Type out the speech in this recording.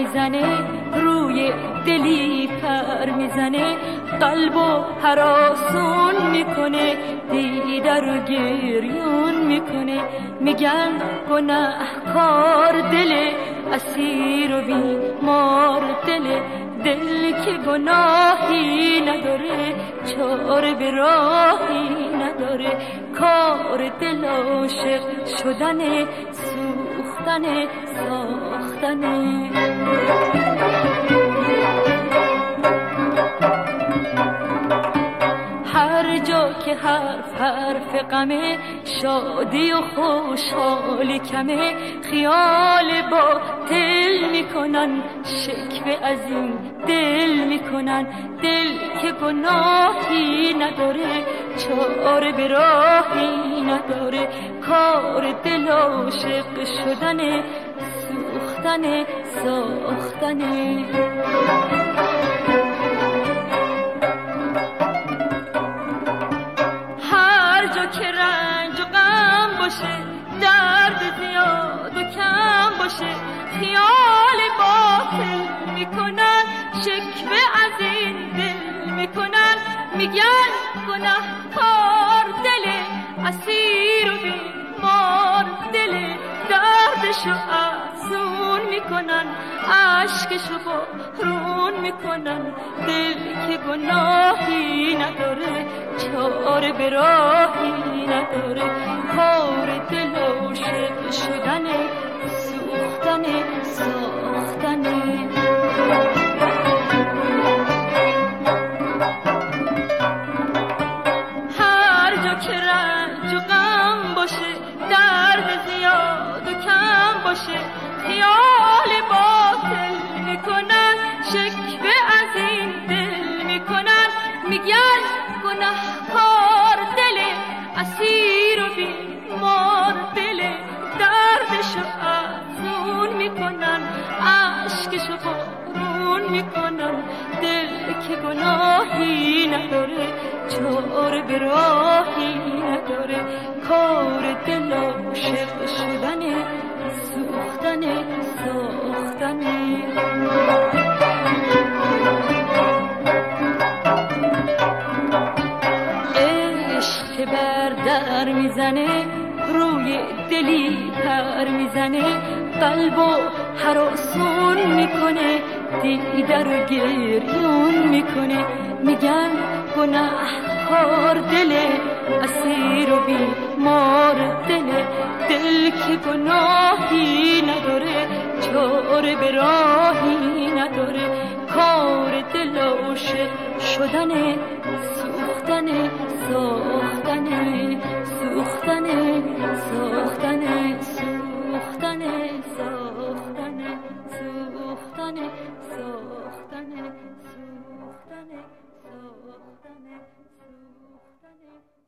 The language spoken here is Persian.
میزنه، روی دلی پر میزنه، قلبو هراسون میکنه، دیده رو گریون میکنه. میگن گناهکار دل، اسیر و بیمار دل، دل که گناهی نداره، چاره به راهی نداره. کار دل عاشق شدنه، سوختنه، ساختنه. هر جا که حرف غمه، شادی و خوشحالی کمه، خیال باطل میکنن، شکوه از این دل میکنن. دل که گناهی نداره، چاره به راهی نداره. کار دل عاشق شدنه، سوختنه، ساختنه. که رنج و غم باشه، درد زیاد و کم باشه، خیال باطل میکنن، شکوه از این دل میکنن. میگن گناهکار دل، اسیر و بیمار دل، دردشو افزون میکنن، عشقشو بارون میکنن. دل که گناهی نداره، چاره به راهی نداره. کار دل عاشق شدنه، سوختنه، ساختنه. هر جا که رنج و غم باشه، درد زیاد و کم باشه، خیال باطل میکنن، شکوه از این دل میکنن. میگن گناهکار دل، اسیر و بیمار دل، دردشو افزون میکنن، عشقشو بارون میکنن. دل که گناهی نداره، چاره به راهی نداره. کار دل عاشق شدنه، سوختنه، ساختنه. عشق بر در میزنه، روی دلی پر میزنه، قلبو هراسون میکنه، دیده رو گریون میکنه. میگن گناهکار دل، اسیر و بیمار دل، دل که گناهی نداره، چاره به راهی نداره. کار دل عاشق شدنه، سوختنه، ساختنه، سوختنه، ساختنه، سوختنه، ساختنه، سوختنه، ساختنه، سوختنه، ساختنه، سوختنه.